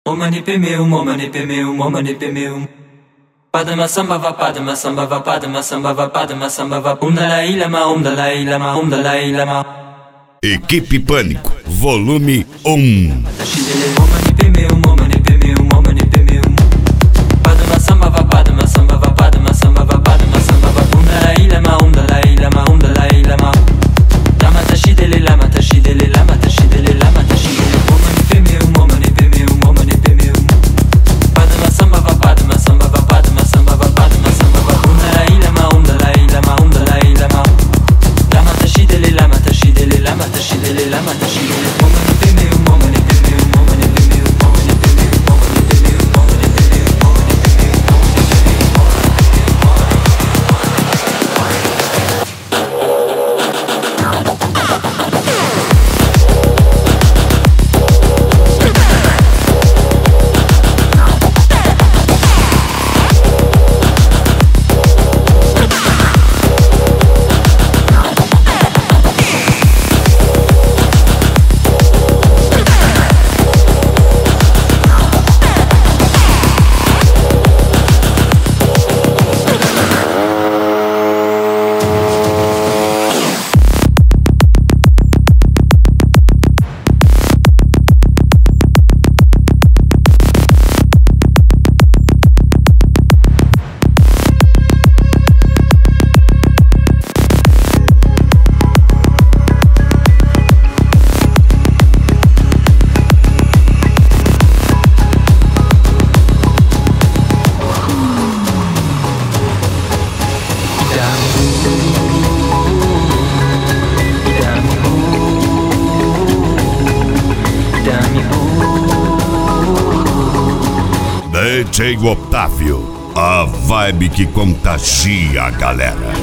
Momani pemeu, momani pemeu, momani pemeu. Padma samba va, padma samba va, padma samba va, padma samba va. Dalai Lama, Dalai Lama, Dalai Lama. Equipe Pânico, volume 1. Momani pemeu, momani pemeu, momani pemeu. Padma samba va, padma samba va, padma samba va, padma samba va. Dalai Lama, Dalai Lama, Dalai Lama. Lama tashidele, lama tashidele, lama tashidele, lama tashidele. Momani pemeu, momani pemeu, momani pemeu. Padma samba va, padma samba va, padma samba va, padma samba va. Dalai Lama, Dalai Lama, Dalai Lama. Lama tashidele, lama tashidele, lama tashidele, lama tashidele. Momani pemeu, momani pemeu, momani pemeu, momani pemeu, momani pemeu, momani pemeu, momani pemeu, DJ Otávio, a vibe que contagia a galera.